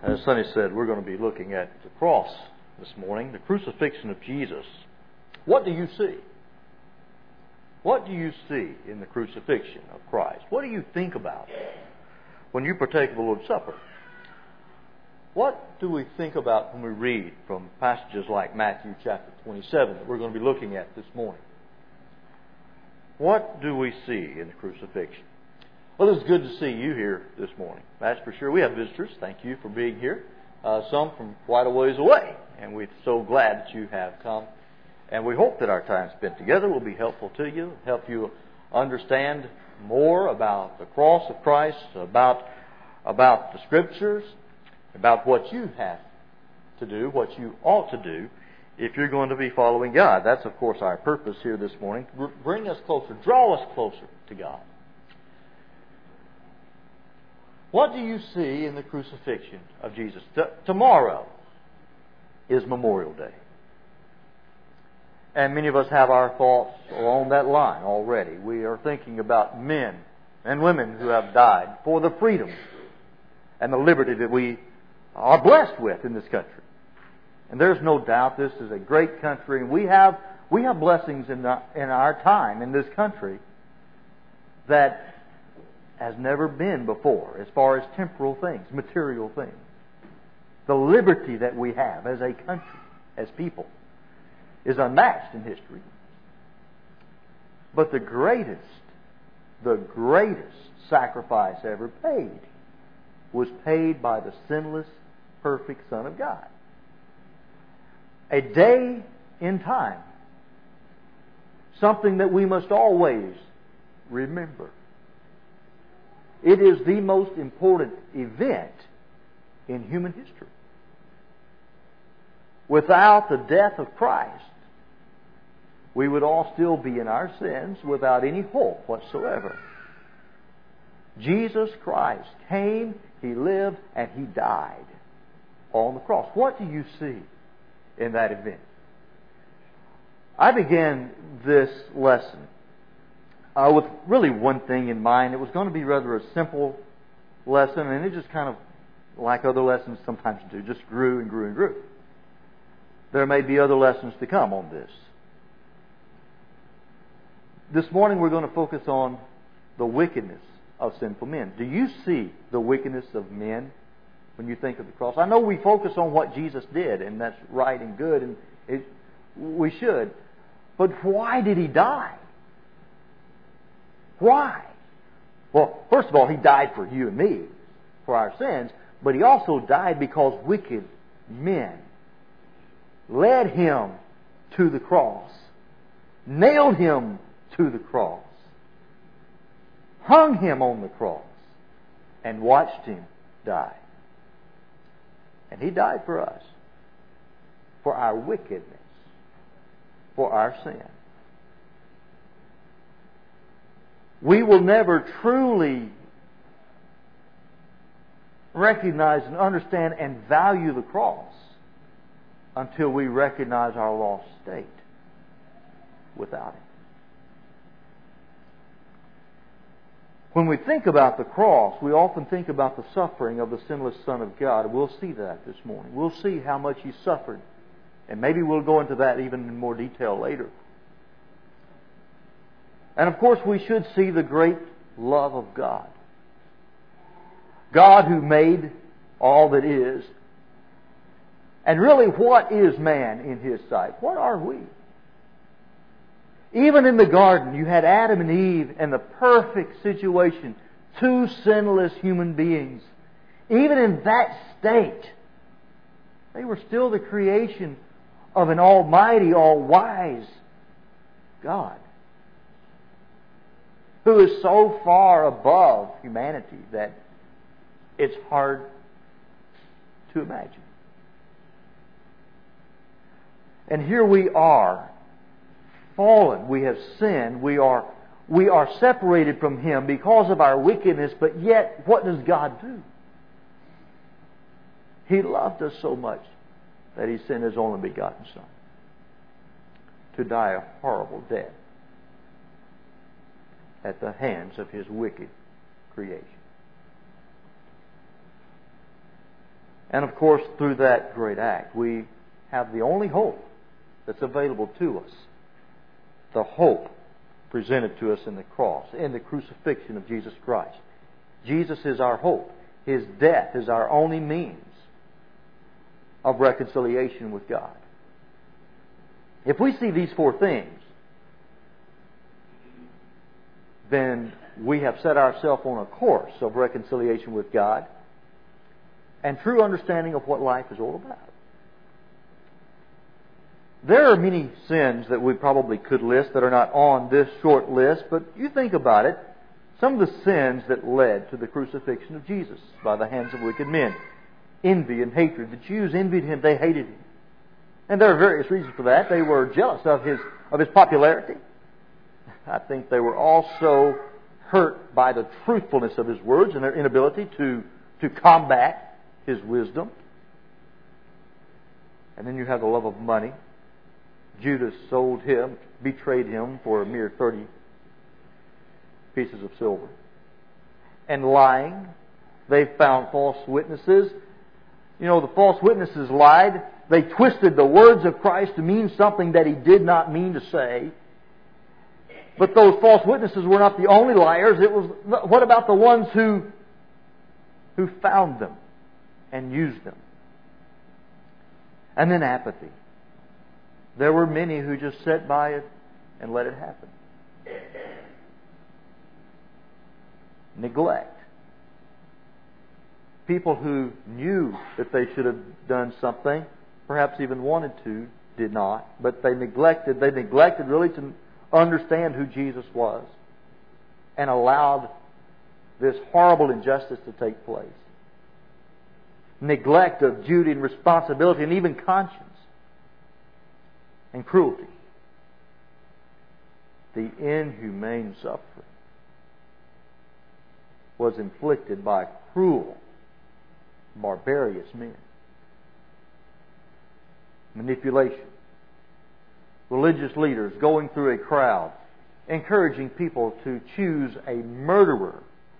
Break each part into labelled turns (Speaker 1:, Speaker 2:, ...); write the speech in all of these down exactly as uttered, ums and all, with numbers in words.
Speaker 1: As Sonny said, we're going to be looking at the cross this morning, the crucifixion of Jesus. What do you see? What do you see in the crucifixion of Christ? What do you think about when you partake of the Lord's Supper? What do we think about when we read from passages like Matthew chapter twenty-seven that we're going to be looking at this morning? What do we see in the crucifixion? Well, it's good to see you here this morning. That's for sure. We have visitors. Thank you for being here. Uh, some from quite a ways away. And we're so glad that you have come. And we hope that our time spent together will be helpful to you, help you understand more about the cross of Christ, about, about the Scriptures, about what you have to do, what you ought to do if you're going to be following God. That's, of course, our purpose here this morning. Bring us closer, draw us closer to God. What do you see in the crucifixion of Jesus? T- tomorrow is Memorial Day. And many of us have our thoughts along that line already. We are thinking about men and women who have died for the freedom and the liberty that we are blessed with in this country. And there's no doubt this is a great country. And we have we have blessings in, the, in our time in this country that has never been before as far as temporal things, material things. The liberty that we have as a country, as people, is unmatched in history. But the greatest, the greatest sacrifice ever paid was paid by the sinless, perfect Son of God. A day in time. Something that we must always remember. It is the most important event in human history. Without the death of Christ, we would all still be in our sins without any hope whatsoever. Jesus Christ came, He lived, and He died on the cross. What do you see in that event? I began this lesson uh, with really one thing in mind. It was going to be rather a simple lesson, and it just kind of, like other lessons sometimes do, just grew and grew and grew. There may be other lessons to come on this. This morning we're going to focus on the wickedness of sinful men. Do you see the wickedness of men when you think of the cross? I know we focus on what Jesus did, and that's right and good, and it, we should. But why did He die? Why? Well, first of all, He died for you and me, for our sins, but He also died because wicked men led Him to the cross, nailed Him to the cross, hung Him on the cross, and watched Him die. And He died for us, for our wickedness, for our sin. We will never truly recognize and understand and value the cross until we recognize our lost state without it. When we think about the cross, we often think about the suffering of the sinless Son of God. We'll see that this morning. We'll see how much He suffered. And maybe we'll go into that even in more detail later. And of course we should see the great love of God. God who made all that is. And really, what is man in His sight? What are we? Even in the garden, you had Adam and Eve in the perfect situation. Two sinless human beings. Even in that state, they were still the creation of an almighty, all-wise God, who is so far above humanity that it's hard to imagine. And here we are, fallen. We have sinned. We are, we are separated from Him because of our wickedness. But yet, what does God do? He loved us so much that He sent His only begotten Son to die a horrible death at the hands of His wicked creation. And of course, through that great act, we have the only hope that's available to us. The hope presented to us in the cross, in the crucifixion of Jesus Christ. Jesus is our hope. His death is our only means of reconciliation with God. If we see these four things, then we have set ourselves on a course of reconciliation with God and true understanding of what life is all about. There are many sins that we probably could list that are not on this short list, but you think about it. Some of the sins that led to the crucifixion of Jesus by the hands of wicked men. Envy and hatred. The Jews envied Him. They hated Him. And there are various reasons for that. They were jealous of His, of His popularity. I think they were also hurt by the truthfulness of His words and their inability to, to combat His wisdom. And then you have the love of money. Judas sold Him, betrayed Him for a mere thirty pieces of silver. And lying. They found false witnesses. You know, the false witnesses lied. They twisted the words of Christ to mean something that He did not mean to say. But those false witnesses were not the only liars. It was, what about the ones who, who found them and used them? And then apathy. There were many who just sat by it and let it happen. Neglect. People who knew that they should have done something, perhaps even wanted to, did not. But they neglected. They neglected really to understand who Jesus was and allowed this horrible injustice to take place. Neglect of duty and responsibility and even conscience. And cruelty. The inhumane suffering was inflicted by cruel, barbarous men. Manipulation. Religious leaders going through a crowd, encouraging people to choose a murderer,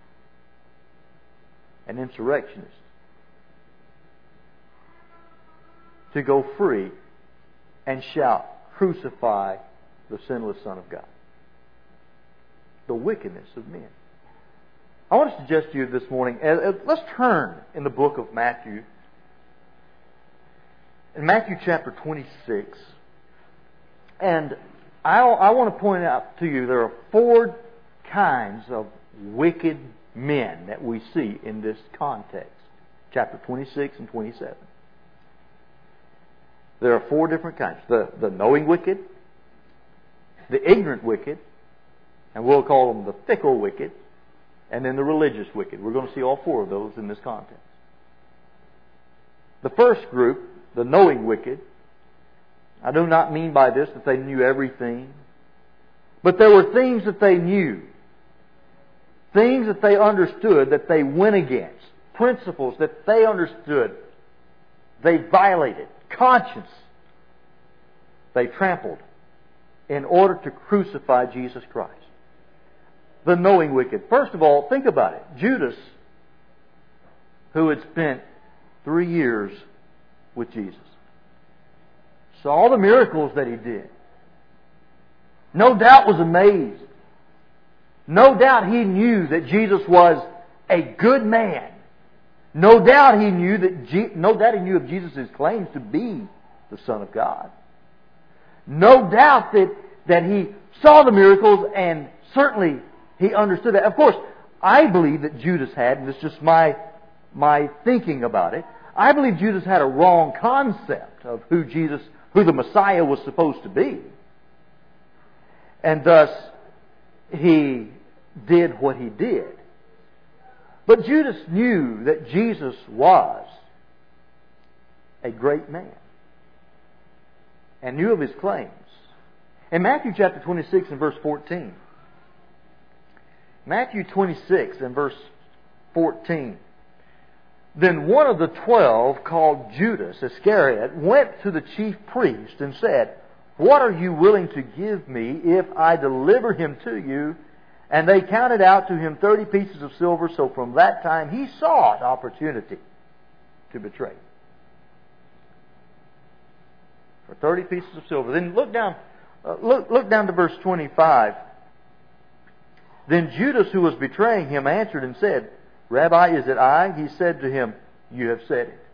Speaker 1: an insurrectionist, to go free and shout, "Crucify the sinless Son of God." The wickedness of men. I want to suggest to you this morning, let's turn in the book of Matthew. In Matthew chapter twenty-six. And I, I want to point out to you there are four kinds of wicked men that we see in this context. Chapter twenty-six and twenty-seven. There are four different kinds. The, the knowing wicked, the ignorant wicked, and we'll call them the fickle wicked, and then the religious wicked. We're going to see all four of those in this context. The first group, the knowing wicked, I do not mean by this that they knew everything, but there were things that they knew, things that they understood that they went against, principles that they understood, they violated. Conscience they trampled in order to crucify Jesus Christ. The knowing wicked. First of all, think about it. Judas, who had spent three years with Jesus, saw the miracles that He did. No doubt was amazed. No doubt he knew that Jesus was a good man. No doubt he knew that Je- no doubt he knew of Jesus' claims to be the Son of God. No doubt that, that he saw the miracles, and certainly he understood that. Of course, I believe that Judas had, and this is just my, my thinking about it, I believe Judas had a wrong concept of who Jesus, who the Messiah was supposed to be. And thus, he did what he did. But Judas knew that Jesus was a great man and knew of His claims. In Matthew chapter twenty-six and verse fourteen, Matthew twenty-six and verse fourteen, then one of the twelve, called Judas Iscariot, went to the chief priest and said, "What are you willing to give me if I deliver him to you?" And they counted out to him thirty pieces of silver. So from that time he sought opportunity to betray him. For thirty pieces of silver. Then look down, uh, look, look down to verse twenty-five. Then Judas, who was betraying him, answered and said, Rabbi, is it I? He said to him, You have said it.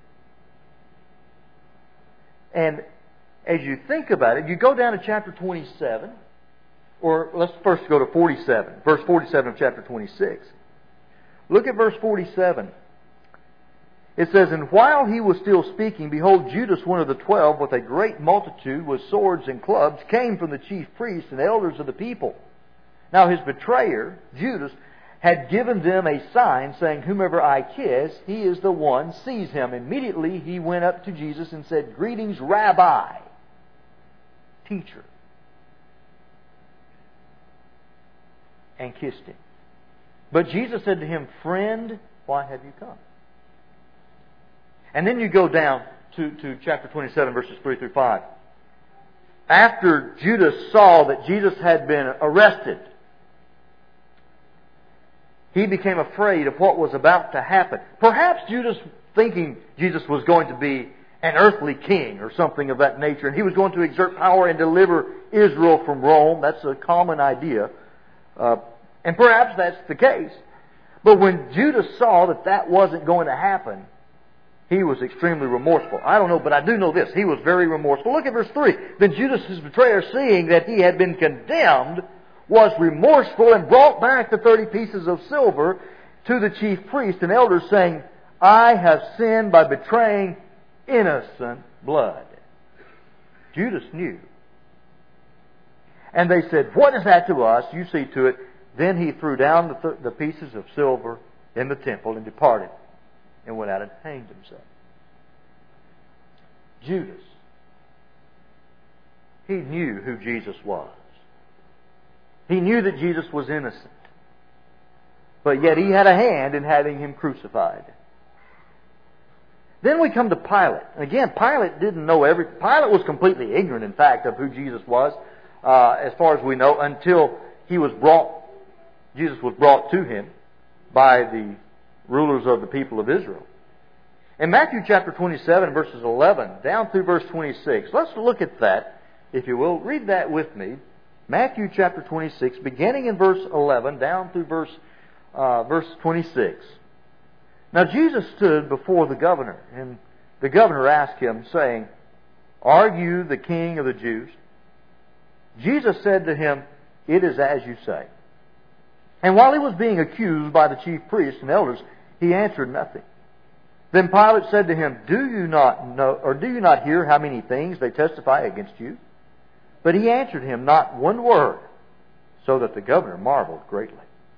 Speaker 1: And as you think about it, you go down to chapter twenty-seven, or let's first go to forty-seven, verse forty-seven of chapter twenty-six. Look at verse forty-seven. It says, And while he was still speaking, behold, Judas, one of the twelve, with a great multitude, with swords and clubs, came from the chief priests and elders of the people. Now his betrayer, Judas, had given them a sign, saying, Whomever I kiss, he is the one, seize him. Immediately he went up to Jesus and said, Greetings, Rabbi, teacher, and kissed him. But Jesus said to him, Friend, why have you come? And then you go down to, to chapter twenty-seven, verses three through five. After Judas saw that Jesus had been arrested, he became afraid of what was about to happen. Perhaps Judas, thinking Jesus was going to be an earthly king or something of that nature, and he was going to exert power and deliver Israel from Rome. That's a common idea. Uh, and perhaps that's the case. But when Judas saw that that wasn't going to happen, he was extremely remorseful. I don't know, but I do know this. He was very remorseful. Look at verse three. Then Judas, his betrayer, seeing that he had been condemned, was remorseful and brought back the thirty pieces of silver to the chief priests and elders, saying, I have sinned by betraying innocent blood. Judas knew. And they said, What is that to us? You see to it. Then he threw down the, th- the pieces of silver in the temple and departed, and went out and hanged himself. Judas, he knew who Jesus was. He knew that Jesus was innocent. But yet he had a hand in having him crucified. Then we come to Pilate. And again, Pilate didn't know everything. Pilate was completely ignorant, in fact, of who Jesus was, uh, as far as we know, until he was brought, Jesus was brought to him by the rulers of the people of Israel. In Matthew chapter twenty-seven, verses eleven, down through verse twenty-six, let's look at that, if you will. Read that with me. Matthew chapter twenty-six, beginning in verse eleven, down through verse, uh, verse twenty-six. Now Jesus stood before the governor, and the governor asked him, saying, Are you the king of the Jews? Jesus said to him, It is as you say. And while he was being accused by the chief priests and elders, he answered nothing. Then Pilate said to him, Do you not know, or do you not hear how many things they testify against you? But he answered him not one word, so that the governor marveled greatly.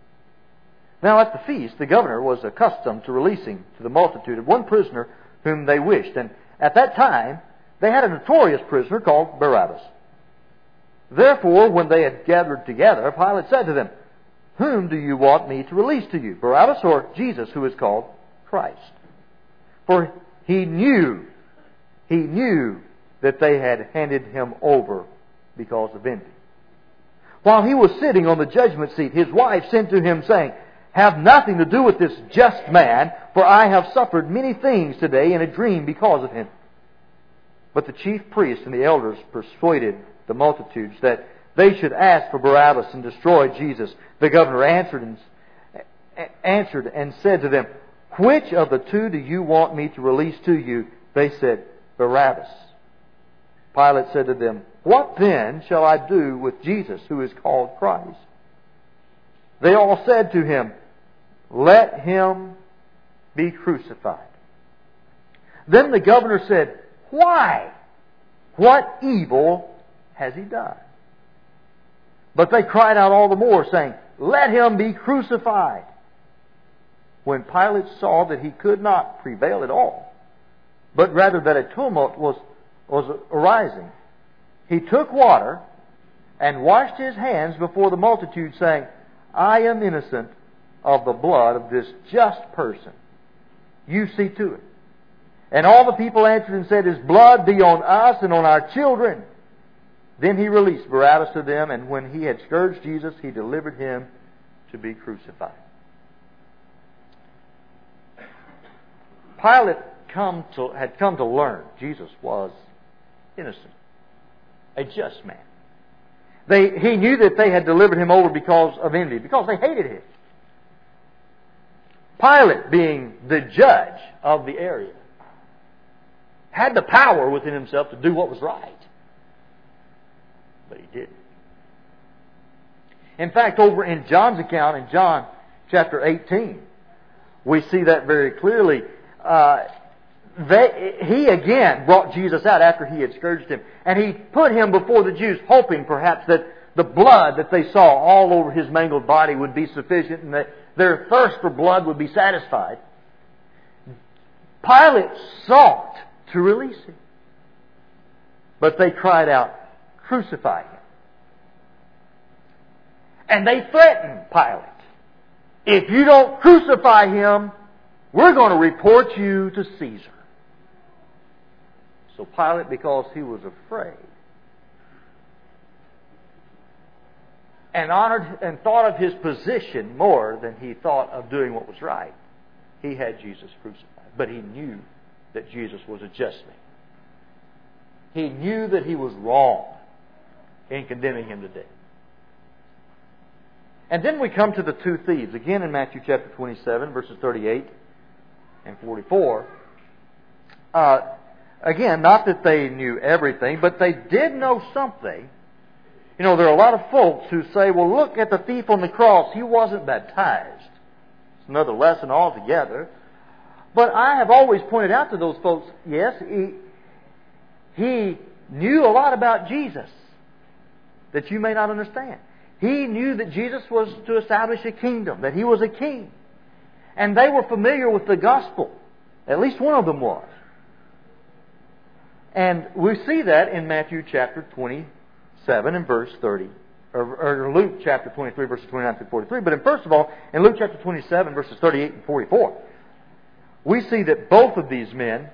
Speaker 1: Now at the feast, the governor was accustomed to releasing to the multitude of one prisoner whom they wished. And at that time, they had a notorious prisoner called Barabbas. Therefore, when they had gathered together, Pilate said to them, Whom do you want me to release to you, Barabbas or Jesus, who is called Christ? For he knew, he knew that they had handed him over because of envy. While he was sitting on the judgment seat, his wife sent to him, saying, Have nothing to do with this just man, for I have suffered many things today in a dream because of him. But the chief priests and the elders persuaded the multitudes that they should ask for Barabbas and destroy Jesus. The governor answered and, answered and said to them, Which of the two do you want me to release to you? They said, Barabbas. Pilate said to them, What then shall I do with Jesus, who is called Christ? They all said to him, Let him be crucified. Then the governor said, Why? What evil has he done? But they cried out all the more, saying, Let him be crucified. When Pilate saw that he could not prevail at all, but rather that a tumult was, was arising, he took water and washed his hands before the multitude, saying, I am innocent of the blood of this just person. You see to it. And all the people answered and said, His blood be on us and on our children. Then he released Barabbas to them, and when he had scourged Jesus, he delivered him to be crucified. Pilate come to, had come to learn Jesus was innocent, a just man. They, he knew that they had delivered him over because of envy, because they hated him. Pilate, being the judge of the area, had the power within himself to do what was right. But he didn't. In fact, over in John's account, in John chapter eighteen, we see that very clearly. Uh, they, he again brought Jesus out after he had scourged him. And he put him before the Jews, hoping perhaps that the blood that they saw all over his mangled body would be sufficient and that their thirst for blood would be satisfied. Pilate sought to release him. But they cried out, "Crucify him." And they threatened Pilate. "If you don't crucify him, we're going to report you to Caesar." So Pilate, because he was afraid, and honored and thought of his position more than he thought of doing what was right, he had Jesus crucified. But he knew that Jesus was a just man. He knew that he was wrong in condemning him to death. And then we come to the two thieves, again in Matthew chapter twenty-seven, verses thirty-eight and forty-four. Uh, again, not that they knew everything, but they did know something. You know, there are a lot of folks who say, "Well, look at the thief on the cross. He wasn't baptized." It's another lesson altogether. But I have always pointed out to those folks, yes, he, he knew a lot about Jesus that you may not understand. He knew that Jesus was to establish a kingdom, that He was a king. And they were familiar with the gospel. At least one of them was. And we see that in Matthew chapter twenty-seven and verse thirty. Or, or Luke chapter twenty-three, verses twenty-nine through forty-three. But in, first of all, in Luke chapter twenty-seven, verses thirty-eight and forty-four, we see that both of these men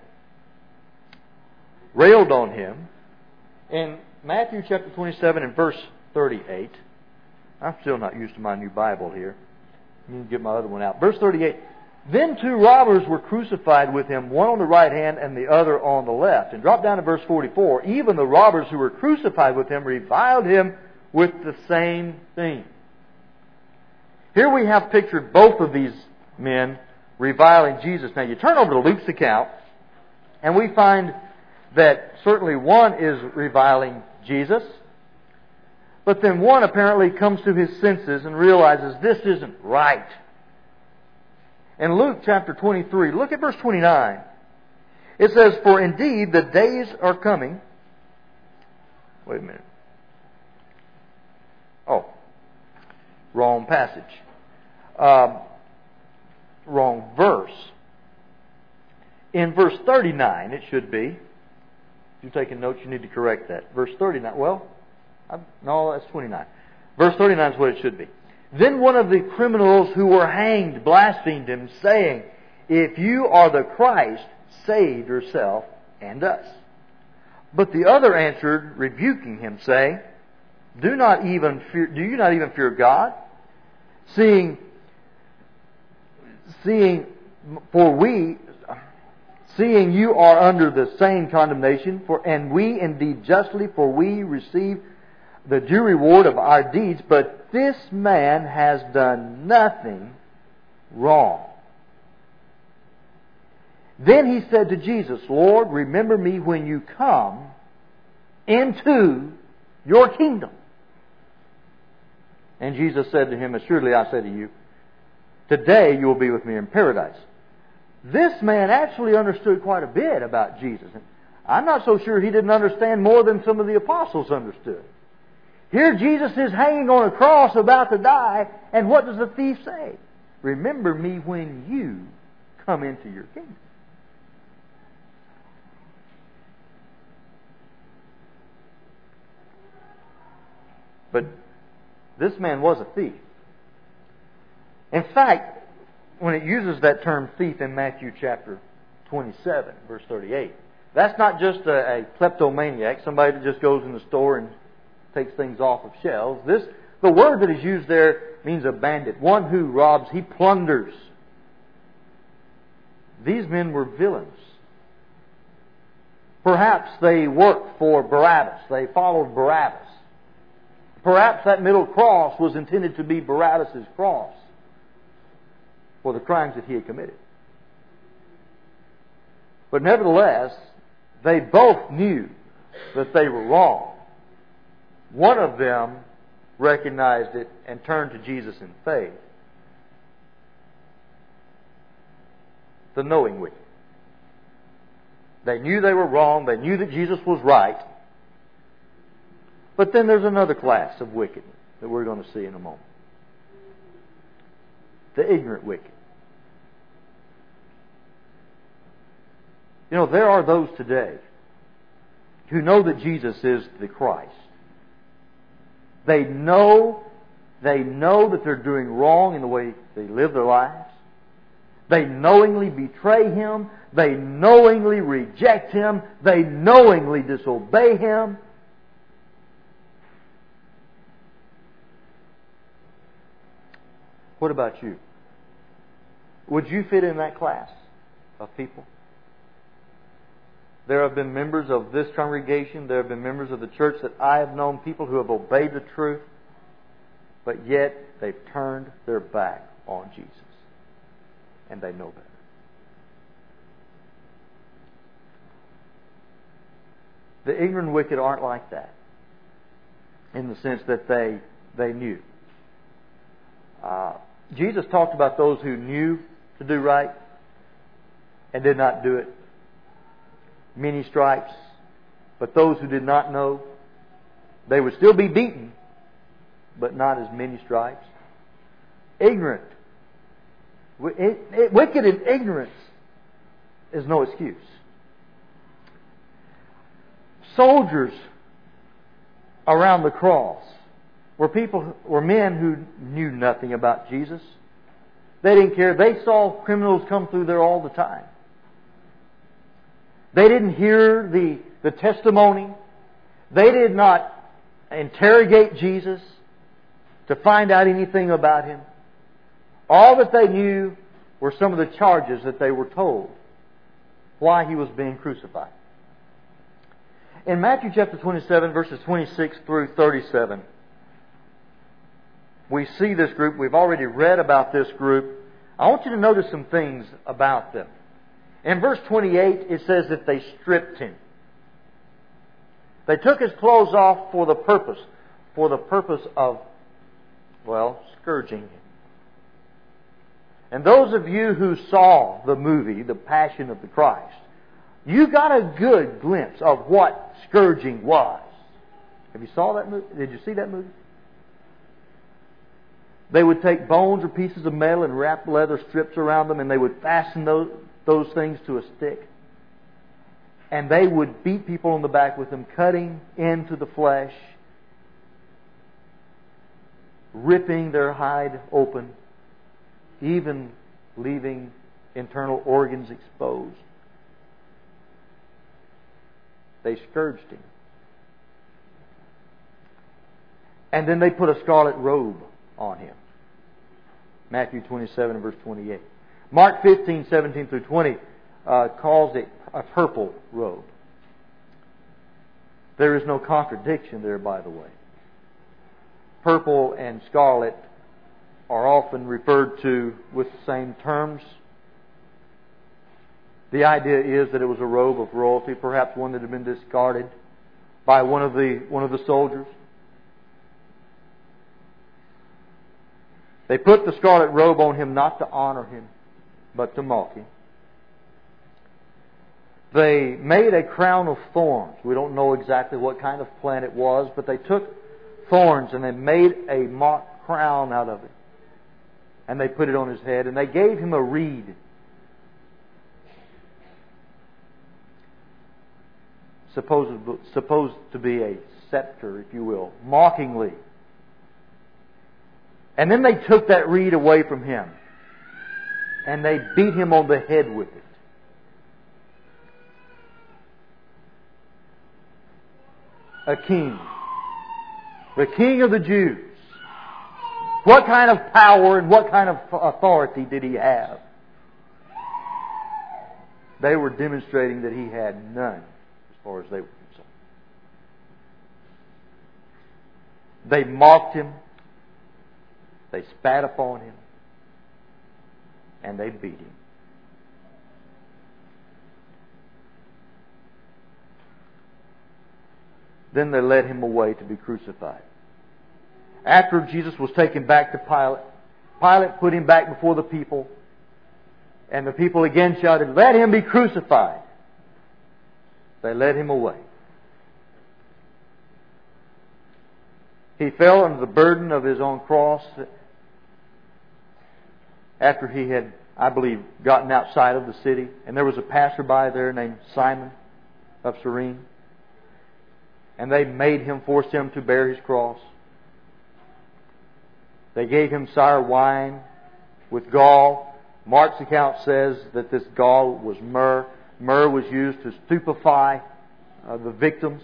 Speaker 1: railed on Him. In Matthew chapter twenty-seven and verse thirty-eight, I'm still not used to my new Bible here. Let me get my other one out. Verse thirty-eight. "Then two robbers were crucified with Him, one on the right hand and the other on the left." And drop down to verse forty-four. "Even the robbers who were crucified with Him reviled Him with the same thing." Here we have pictured both of these men reviling Jesus. Now you turn over to Luke's account, and we find that certainly one is reviling Jesus, but then one apparently comes to his senses and realizes this isn't right. In Luke chapter twenty-three, look at verse twenty-nine. It says, "For indeed the days are coming..." Wait a minute. Oh, wrong passage. Um, wrong verse. In verse thirty-nine, it should be. If you're taking notes, you need to correct that. Verse thirty-nine. Well, I'm, no, that's twenty-nine. Verse thirty-nine is what it should be. "Then one of the criminals who were hanged blasphemed Him, saying, 'If you are the Christ, save yourself and us.' But the other answered, rebuking Him, saying, 'Do not even fear, do you not even fear God? Seeing, seeing, for we, seeing you are under the same condemnation, for and we indeed justly, for we receive the due reward of our deeds, but this man has done nothing wrong.' Then he said to Jesus, 'Lord, remember me when you come into your kingdom.' And Jesus said to him, 'Assuredly I say to you, today you will be with me in paradise.'" This man actually understood quite a bit about Jesus. I'm not so sure he didn't understand more than some of the apostles understood. Here Jesus is hanging on a cross about to die, and what does the thief say? "Remember me when you come into your kingdom." But this man was a thief. In fact, when it uses that term thief in Matthew chapter twenty-seven, verse thirty-eight, that's not just a, a kleptomaniac, somebody that just goes in the store and takes things off of shelves. This, the word that is used there means a bandit, one who robs, he plunders. These men were villains. Perhaps they worked for Barabbas. They followed Barabbas. Perhaps that middle cross was intended to be Barabbas' cross for the crimes that he had committed. But nevertheless, they both knew that they were wrong. One of them recognized it and turned to Jesus in faith. The knowing wicked. They knew they were wrong. They knew that Jesus was right. But then there's another class of wicked that we're going to see in a moment. The ignorant wicked. You know, there are those today who know that Jesus is the Christ. They know, they know that they're doing wrong in the way they live their lives. They knowingly betray Him. They knowingly reject Him. They knowingly disobey Him. What about you? Would you fit in that class of people? There have been members of this congregation, there have been members of the church that I have known, people who have obeyed the truth, but yet they've turned their back on Jesus. And they know better. The ignorant wicked aren't like that, in the sense that they they knew. Uh, Jesus talked about those who knew to do right and did not do it. Many stripes. But those who did not know, they would still be beaten, but not as many stripes. Ignorant. Wicked and ignorance is no excuse. Soldiers around the cross were people, were men who knew nothing about Jesus. They didn't care. They saw criminals come through there all the time. They didn't hear the, the testimony. They did not interrogate Jesus to find out anything about Him. All that they knew were some of the charges that they were told why He was being crucified. In Matthew chapter twenty-seven, verses twenty-six through thirty-seven, we see this group. We've already read about this group. I want you to notice some things about them. In verse twenty-eight, it says that they stripped Him. They took His clothes off for the purpose, for the purpose of, well, scourging Him. And those of you who saw the movie, The Passion of the Christ, you got a good glimpse of what scourging was. Have you saw that movie? Did you see that movie? They would take bones or pieces of metal and wrap leather strips around them, and they would fasten those, those things to a stick. And they would beat people on the back with them, cutting into the flesh, ripping their hide open, even leaving internal organs exposed. They scourged Him. And then they put a scarlet robe on Him. Matthew twenty-seven, verse twenty-eight. Mark fifteen, seventeen through twenty uh, calls it a purple robe. There is no contradiction there, by the way. Purple and scarlet are often referred to with the same terms. The idea is that it was a robe of royalty, perhaps one that had been discarded by one of the one of the soldiers. They put the scarlet robe on Him not to honor Him, but to mock Him. They made a crown of thorns. We don't know exactly what kind of plant it was, but they took thorns and they made a mock crown out of it. And they put it on His head, and they gave Him a reed. Supposed, supposed to be a scepter, if you will, mockingly. And then they took that reed away from Him, and they beat Him on the head with it. A king. The King of the Jews. What kind of power and what kind of authority did He have? They were demonstrating that He had none. far as they were concerned. They mocked Him. They spat upon Him. And they beat Him. Then they led Him away to be crucified. After Jesus was taken back to Pilate, Pilate put Him back before the people. And the people again shouted, "Let Him be crucified." They led Him away. He fell under the burden of His own cross after He had, I believe, gotten outside of the city. And there was a passerby there named Simon of Cyrene. And they made him, forced him to bear His cross. They gave Him sour wine with gall. Mark's account says that this gall was myrrh. Myrrh was used to stupefy uh, the victims.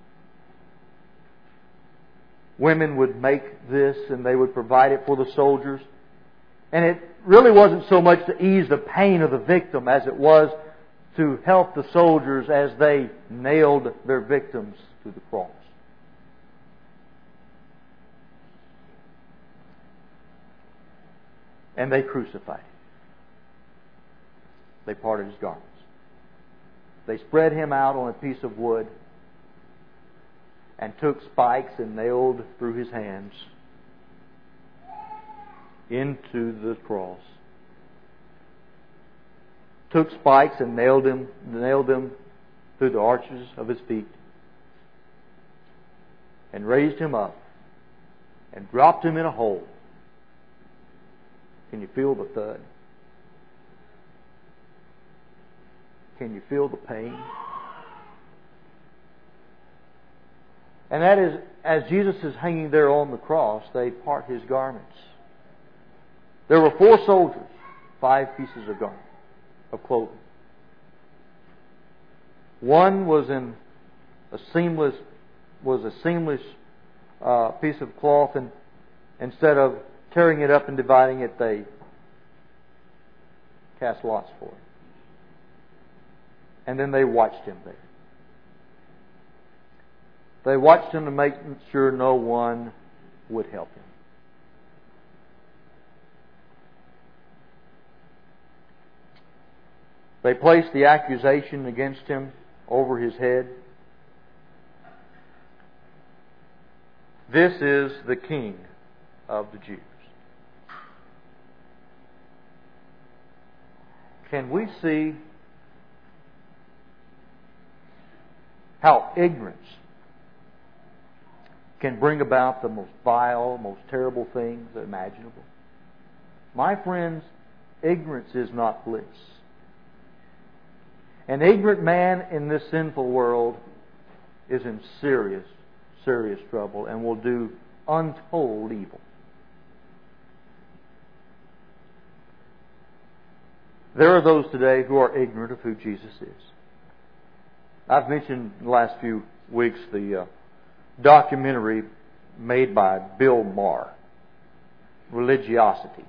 Speaker 1: Women would make this and they would provide it for the soldiers. And it really wasn't so much to ease the pain of the victim as it was to help the soldiers as they nailed their victims to the cross. And they crucified Him. They parted His garments. They spread Him out on a piece of wood and took spikes and nailed through His hands into the cross. Took spikes and nailed them, nailed them through the arches of His feet. And raised Him up and dropped Him in a hole. Can you feel the thud? Can you feel the pain? And that is, as Jesus is hanging there on the cross, they part His garments. There were four soldiers, five pieces of garment, of clothing. One was in a seamless, was a seamless uh, piece of cloth, and instead of tearing it up and dividing it, they cast lots for it. And then they watched Him there. They watched Him to make sure no one would help Him. They placed the accusation against Him over His head. This is the King of the Jews. Can we see how ignorance can bring about the most vile, most terrible things imaginable? My friends, ignorance is not bliss. An ignorant man in this sinful world is in serious, serious trouble and will do untold evil. There are those today who are ignorant of who Jesus is. I've mentioned in the last few weeks the uh, documentary made by Bill Maher, Religiosity.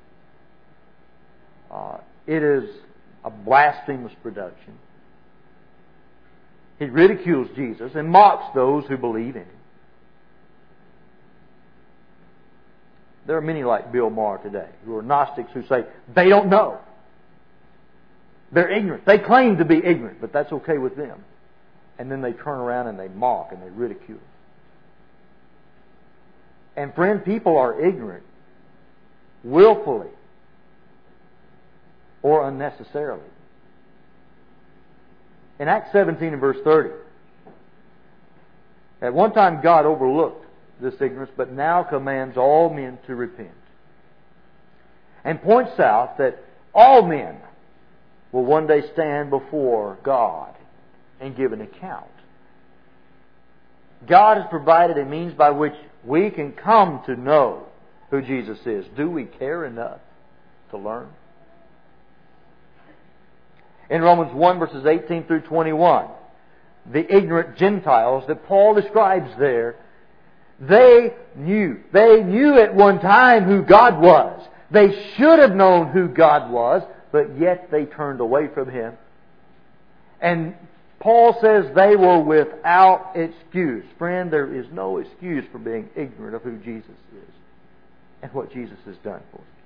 Speaker 1: Uh, it is a blasphemous production. He ridicules Jesus and mocks those who believe in Him. There are many like Bill Maher today who are Gnostics who say they don't know. They're ignorant. They claim to be ignorant, but that's okay with them. And then they turn around and they mock and they ridicule. And friend, people are ignorant willfully or unnecessarily. In Acts seventeen and verse thirty, at one time God overlooked this ignorance, but now commands all men to repent. And points out that all men will one day stand before God and give an account. God has provided a means by which we can come to know who Jesus is. Do we care enough to learn? In Romans one verses eighteen through twenty-one, the ignorant Gentiles that Paul describes there, they knew. They knew at one time who God was. They should have known who God was, but yet they turned away from Him. And Paul says they were without excuse. Friend, there is no excuse for being ignorant of who Jesus is and what Jesus has done for us.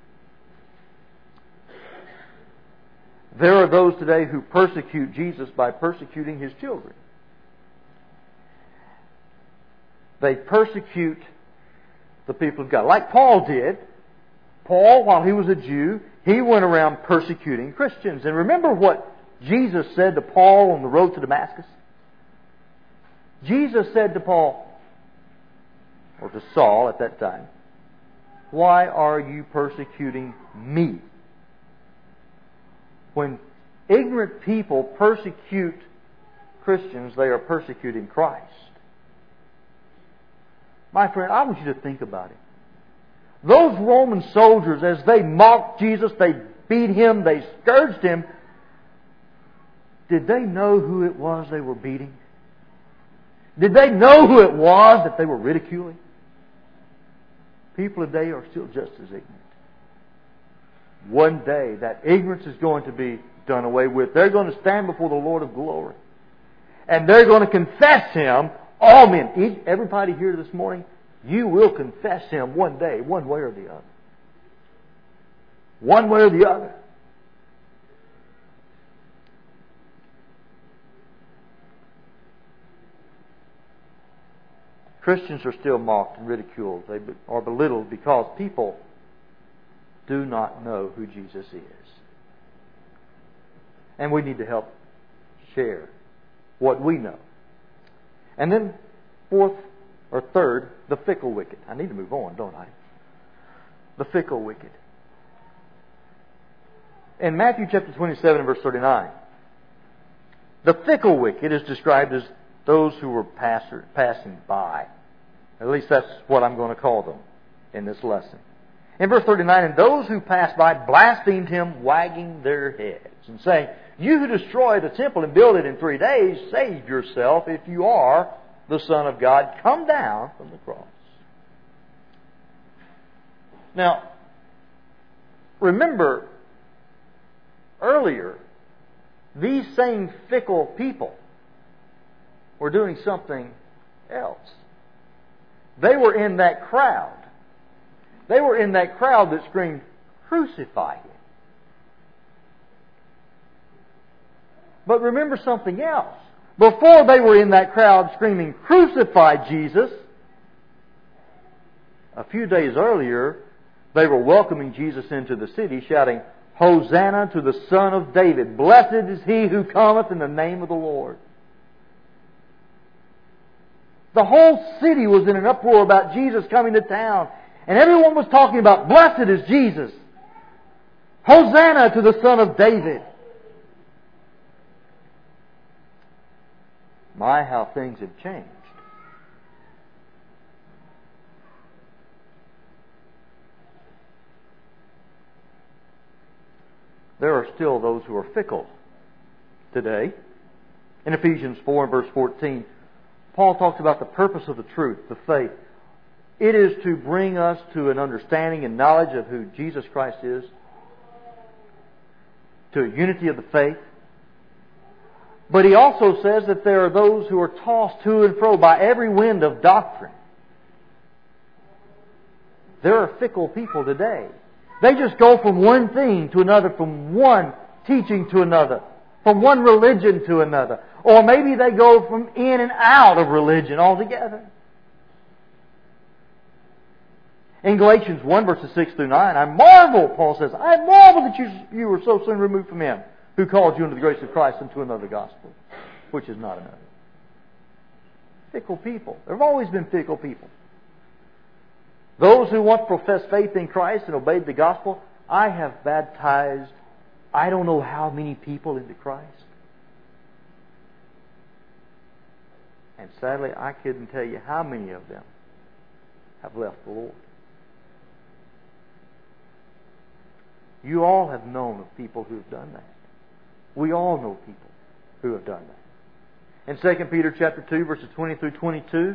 Speaker 1: There are those today who persecute Jesus by persecuting His children. They persecute the people of God, like Paul did. Paul, while he was a Jew, he went around persecuting Christians. And remember what Jesus said to Paul on the road to Damascus? Jesus said to Paul, or to Saul at that time, "Why are you persecuting me?" When ignorant people persecute Christians, they are persecuting Christ. My friend, I want you to think about it. Those Roman soldiers, as they mocked Jesus, they beat Him, they scourged Him, did they know who it was they were beating? Did they know who it was that they were ridiculing? People today are still just as ignorant. One day that ignorance is going to be done away with. They're going to stand before the Lord of glory. And they're going to confess Him. All men, everybody here this morning, you will confess Him one day, one way or the other. One way or the other. Christians are still mocked and ridiculed. They are belittled because people do not know who Jesus is. And we need to help share what we know. And then, fourth or third, the fickle wicked. I need to move on, don't I? The fickle wicked. In Matthew chapter twenty-seven, verse thirty-nine, the fickle wicked is described as those who were passer, passing by. At least that's what I'm going to call them in this lesson. In verse thirty-nine, and those who passed by blasphemed Him, wagging their heads, and saying, "You who destroy the temple and build it in three days, save yourself. If you are the Son of God, come down from the cross." Now, remember, earlier, these same fickle people were doing something else. They were in that crowd. They were in that crowd that screamed, "Crucify Him." But remember something else. Before they were in that crowd screaming, "Crucify Jesus," a few days earlier, they were welcoming Jesus into the city, shouting, "Hosanna to the Son of David. Blessed is He who cometh in the name of the Lord." The whole city was in an uproar about Jesus coming to town. And everyone was talking about, "Blessed is Jesus. Hosanna to the Son of David." My, how things have changed. There are still those who are fickle today. In Ephesians four and verse fourteen, Paul talks about the purpose of the truth, the faith. It is to bring us to an understanding and knowledge of who Jesus Christ is, to a unity of the faith. But he also says that there are those who are tossed to and fro by every wind of doctrine. There are fickle people today. They just go from one thing to another, from one teaching to another, from one religion to another. Or maybe they go from in and out of religion altogether. In Galatians one, verses six through nine, I marvel, Paul says, I marvel that you, you were so soon removed from Him who called you into the grace of Christ into another gospel, which is not another. Fickle people. There have always been fickle people. Those who once professed faith in Christ and obeyed the gospel, I have baptized I don't know how many people into Christ. And sadly, I couldn't tell you how many of them have left the Lord. You all have known of people who have done that. We all know people who have done that. In Second Peter chapter two, verses twenty through twenty-two,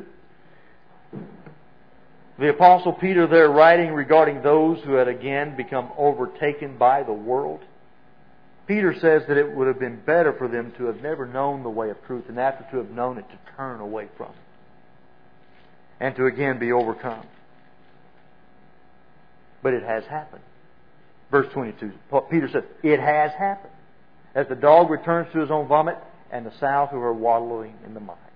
Speaker 1: the Apostle Peter there writing regarding those who had again become overtaken by the world. Peter says that it would have been better for them to have never known the way of truth, and after to have known it, to turn away from it and to again be overcome. But it has happened. Verse twenty-two, Peter says, it has happened. As the dog returns to his own vomit, and the sow who are wallowing in the mire.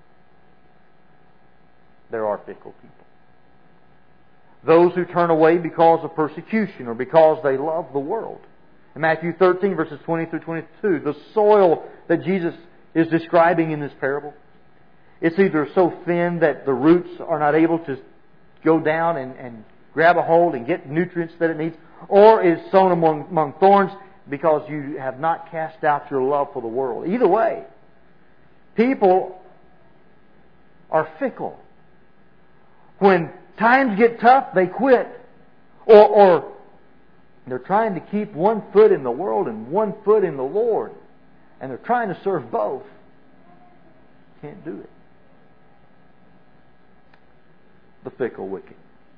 Speaker 1: There are fickle people. Those who turn away because of persecution or because they love the world. In Matthew thirteen, verses twenty through twenty-two, the soil that Jesus is describing in this parable, it's either so thin that the roots are not able to go down and, and grab a hold and get nutrients that it needs, or is sown among, among thorns because you have not cast out your love for the world. Either way, people are fickle. When times get tough, they quit. Or, or they're trying to keep one foot in the world and one foot in the Lord. And they're trying to serve both. Can't do it. The fickle wicked.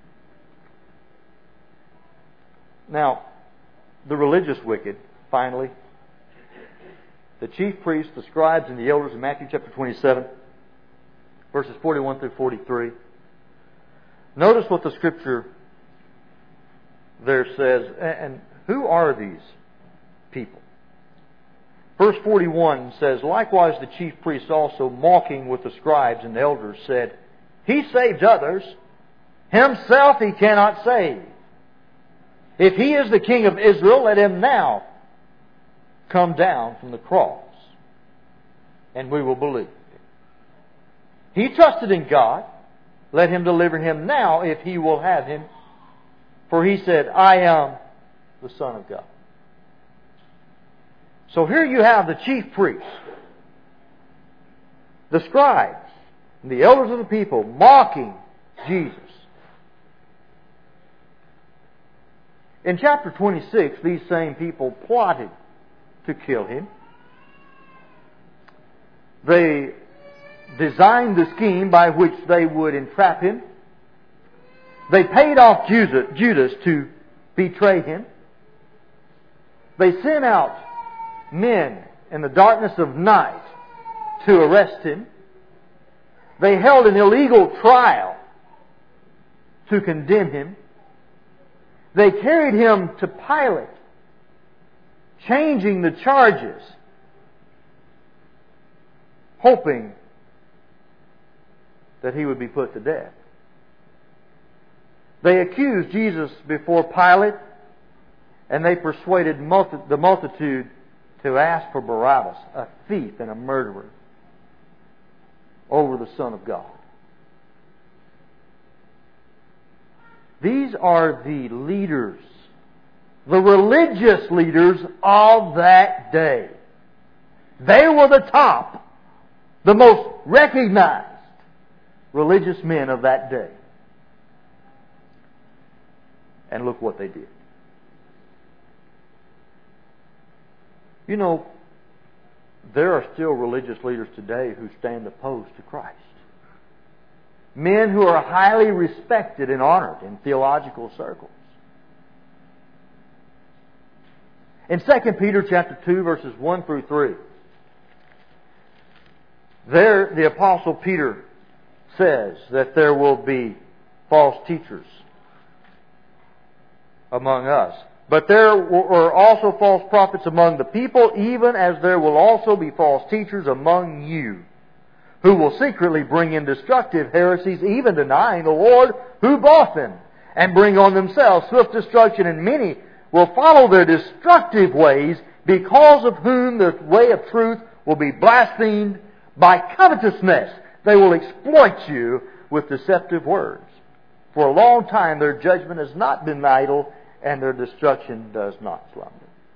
Speaker 1: Now, the religious wicked, finally, the chief priests, the scribes, and the elders in Matthew chapter twenty-seven, verses forty-one through forty-three. Notice what the Scripture there says. And who are these people? Verse forty-one says, likewise the chief priests also, mocking with the scribes and elders, said, He saves others, Himself He cannot save. If He is the King of Israel, let Him now come down from the cross, and we will believe. He trusted in God. Let Him deliver him now if He will have him. For He said, I am the Son of God. So here you have the chief priests, the scribes, and the elders of the people mocking Jesus. In chapter twenty-six, these same people plotted to kill Him. They designed the scheme by which they would entrap Him. They paid off Judas to betray Him. They sent out men in the darkness of night to arrest Him. They held an illegal trial to condemn Him. They carried Him to Pilate, changing the charges, hoping that He would be put to death. They accused Jesus before Pilate, and they persuaded multi- the multitude to ask for Barabbas, a thief and a murderer, over the Son of God. These are the leaders, the religious leaders of that day. They were the top, the most recognized religious men of that day. And look what they did. You know, there are still religious leaders today who stand opposed to Christ. Men who are highly respected and honored in theological circles. In Second Peter chapter two, verses one through three, there the Apostle Peter says that there will be false teachers among us. But there were also false prophets among the people, even as there will also be false teachers among you, who will secretly bring in destructive heresies, even denying the Lord who bought them, and bring on themselves swift destruction. And many will follow their destructive ways, because of whom the way of truth will be blasphemed. By covetousness they will exploit you with deceptive words. For a long time their judgment has not been idle, and their destruction does not slumber.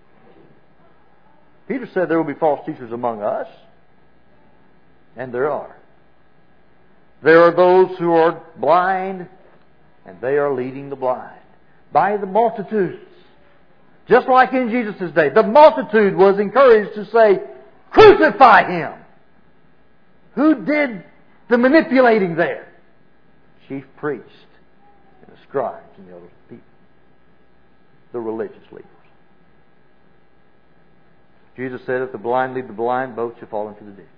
Speaker 1: Peter said there will be false teachers among us. And there are. There are those who are blind, and they are leading the blind by the multitudes. Just like in Jesus' day, the multitude was encouraged to say, crucify Him. Who did the manipulating there? Chief priest and the scribes and the elders of the people. The religious leaders. Jesus said, if the blind lead the blind, both shall fall into the ditch.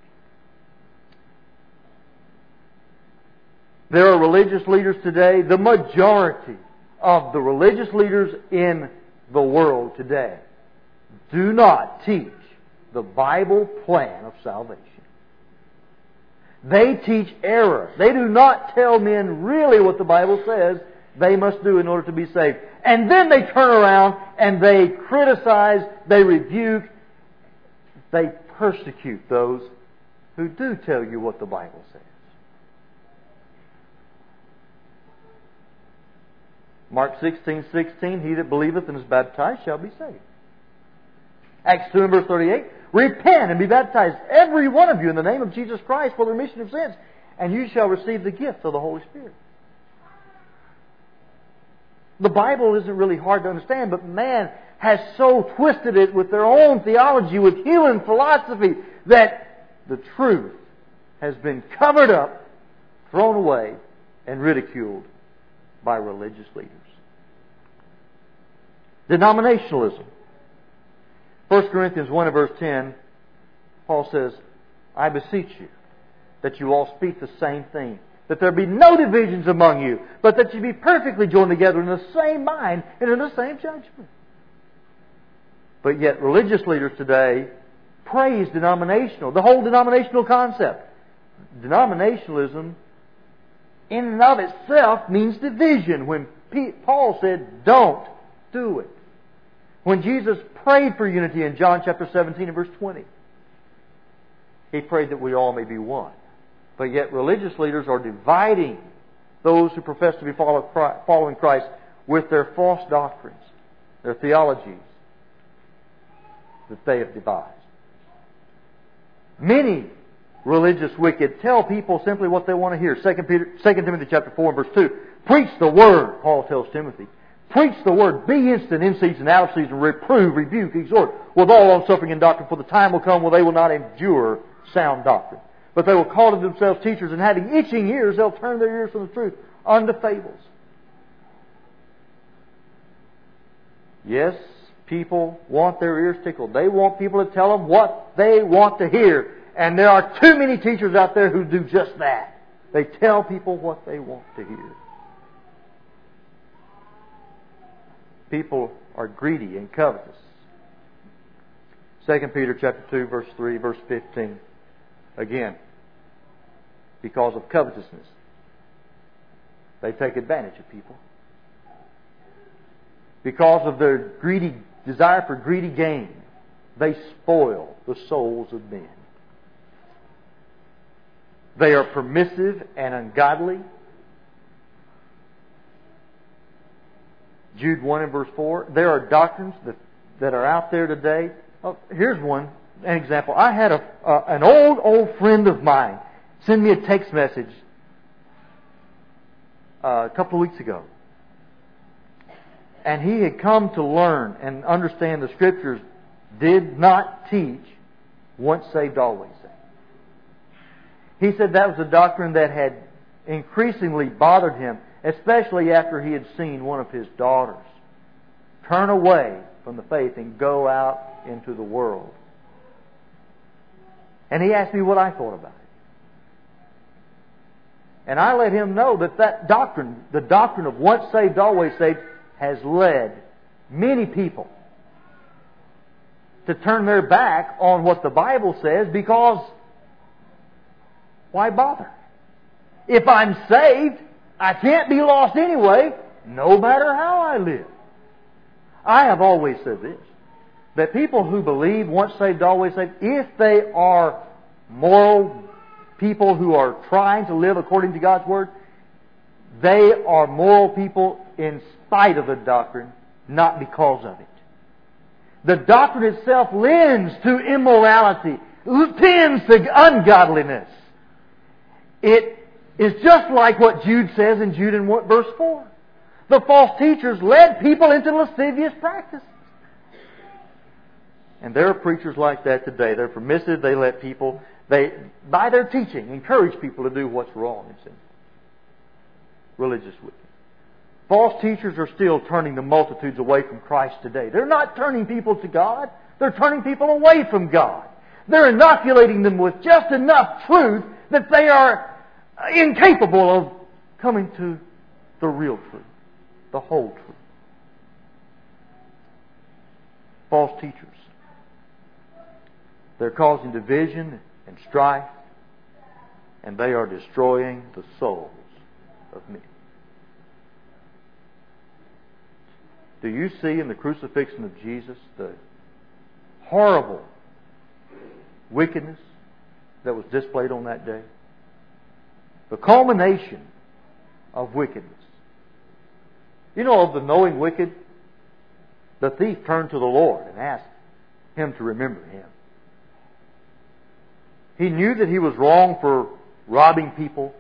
Speaker 1: There are religious leaders today, the majority of the religious leaders in the world today do not teach the Bible plan of salvation. They teach error. They do not tell men really what the Bible says they must do in order to be saved. And then they turn around and they criticize, they rebuke, they persecute those who do tell you what the Bible says. Mark sixteen sixteen, he that believeth and is baptized shall be saved. Acts two and verse thirty-eight, repent and be baptized, every one of you, in the name of Jesus Christ for the remission of sins, and you shall receive the gift of the Holy Spirit. The Bible isn't really hard to understand, but man has so twisted it with their own theology, with human philosophy, that the truth has been covered up, thrown away, and ridiculed by religious leaders. Denominationalism. First Corinthians one and verse ten, Paul says, I beseech you that you all speak the same thing, that there be no divisions among you, but that you be perfectly joined together in the same mind and in the same judgment. But yet religious leaders today praise denominational, the whole denominational concept. Denominationalism in and of itself means division. When Paul said, don't do it. When Jesus prayed for unity in John chapter seventeen and verse twenty, He prayed that we all may be one. But yet religious leaders are dividing those who profess to be following Christ with their false doctrines, their theologies that they have devised. Many religious wicked tell people simply what they want to hear. Second Timothy chapter four and verse two. Preach the Word, Paul tells Timothy. Preach the Word. Be instant in season, out of season. Reprove, rebuke, exhort with all long-suffering and doctrine. For the time will come when they will not endure sound doctrine, but they will call to themselves teachers, and having itching ears, they'll turn their ears from the truth unto fables. Yes, people want their ears tickled. They want people to tell them what they want to hear. And there are too many teachers out there who do just that. They tell people what they want to hear. People are greedy and covetous. Second Peter chapter two, verse three, verse fifteen. Again, because of covetousness, they take advantage of people. Because of their greedy desire for greedy gain, they spoil the souls of men. They are permissive and ungodly. Jude one and verse four. There are doctrines that, that are out there today. Oh, here's one, an example. I had a uh, an old, old friend of mine send me a text message uh, a couple of weeks ago. And he had come to learn and understand the Scriptures did not teach once saved, always saved. He said that was a doctrine that had increasingly bothered him, especially after he had seen one of his daughters turn away from the faith and go out into the world. And he asked me what I thought about it. And I let him know that that doctrine, the doctrine of once saved, always saved, has led many people to turn their back on what the Bible says, because why bother? If I'm saved, I can't be lost anyway, no matter how I live. I have always said this, that people who believe once saved, always saved, if they are moral people who are trying to live according to God's Word, they are moral people in spite of the doctrine, not because of it. The doctrine itself lends to immorality, tends to ungodliness. It is just like what Jude says in Jude in verse four. The false teachers led people into lascivious practices. And there are preachers like that today. They're permissive. They let people, they by their teaching, encourage people to do what's wrong and sinful. Religious wickedness. False teachers are still turning the multitudes away from Christ today. They're not turning people to God. They're turning people away from God. They're inoculating them with just enough truth that they are incapable of coming to the real truth, the whole truth. False teachers. They're causing division and strife, and they are destroying the souls of men. Do you see in the crucifixion of Jesus the horrible wickedness that was displayed on that day? The culmination of wickedness. You know, of the knowing wicked, the thief turned to the Lord and asked Him to remember him. He knew that he was wrong for robbing people.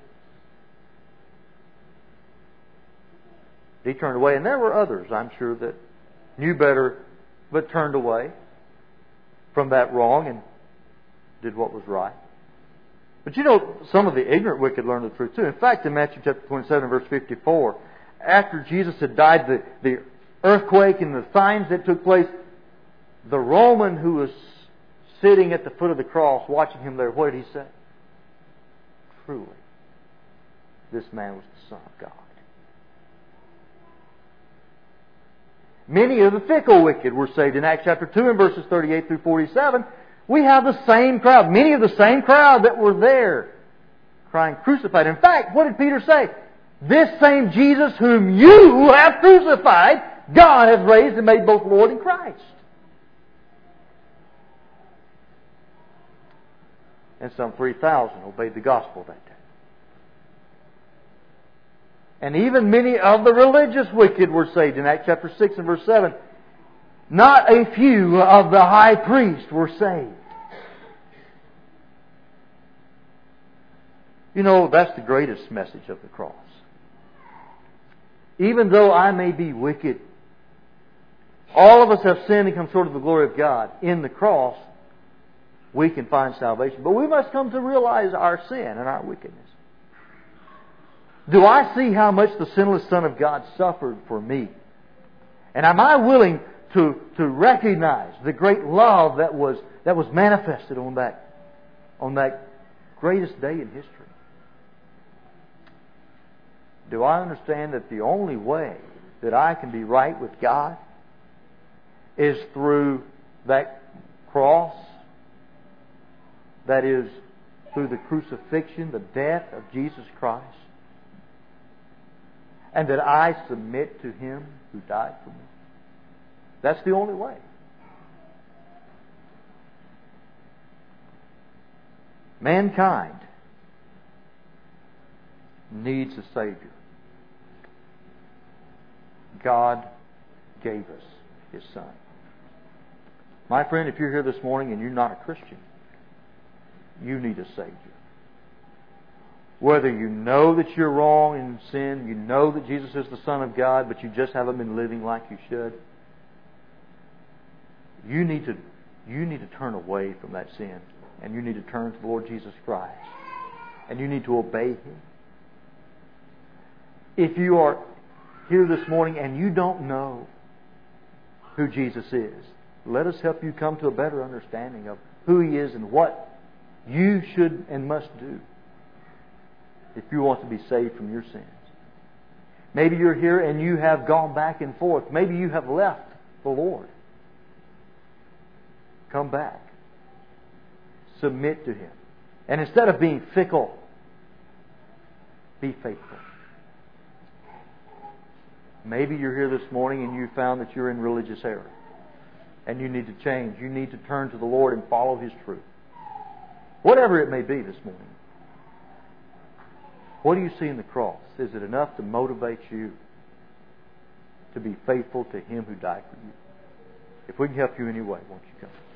Speaker 1: He turned away, and there were others, I'm sure, that knew better but turned away from that wrong and did what was right. But you know, some of the ignorant wicked learned the truth too. In fact, in Matthew chapter twenty-seven, verse fifty-four, after Jesus had died, the, the earthquake and the signs that took place, the Roman who was sitting at the foot of the cross watching Him there, what did he say? Truly, this man was the Son of God. Many of the fickle wicked were saved. In Acts chapter two and verses thirty-eight through forty-seven, we have the same crowd, many of the same crowd that were there crying, crucified. In fact, what did Peter say? This same Jesus whom you have crucified, God has raised and made both Lord and Christ. And some three thousand obeyed the gospel that day. And even many of the religious wicked were saved. In Acts chapter six and verse seven, not a few of the high priests were saved. You know, that's the greatest message of the cross. Even though I may be wicked, all of us have sinned and come short of the glory of God. In the cross, we can find salvation. But we must come to realize our sin and our wickedness. Do I see how much the sinless Son of God suffered for me? And am I willing to, to recognize the great love that was, that was manifested on that, on that greatest day in history? Do I understand that the only way that I can be right with God is through that cross? That is, through the crucifixion, the death of Jesus Christ? And that I submit to Him who died for me? That's the only way. Mankind needs a Savior. God gave us His Son. My friend, if you're here this morning and you're not a Christian, you need a Savior. Whether you know that you're wrong in sin, you know that Jesus is the Son of God, but you just haven't been living like you should, you need to, you need to turn away from that sin, and you need to turn to the Lord Jesus Christ, and you need to obey Him. If you are here this morning and you don't know who Jesus is, let us help you come to a better understanding of who He is and what you should and must do if you want to be saved from your sins. Maybe you're here and you have gone back and forth. Maybe you have left the Lord. Come back. Submit to Him. And instead of being fickle, be faithful. Maybe you're here this morning and you found that you're in religious error. And you need to change. You need to turn to the Lord and follow His truth. Whatever it may be this morning. What do you see in the cross? Is it enough to motivate you to be faithful to Him who died for you? If we can help you in any way, won't you come?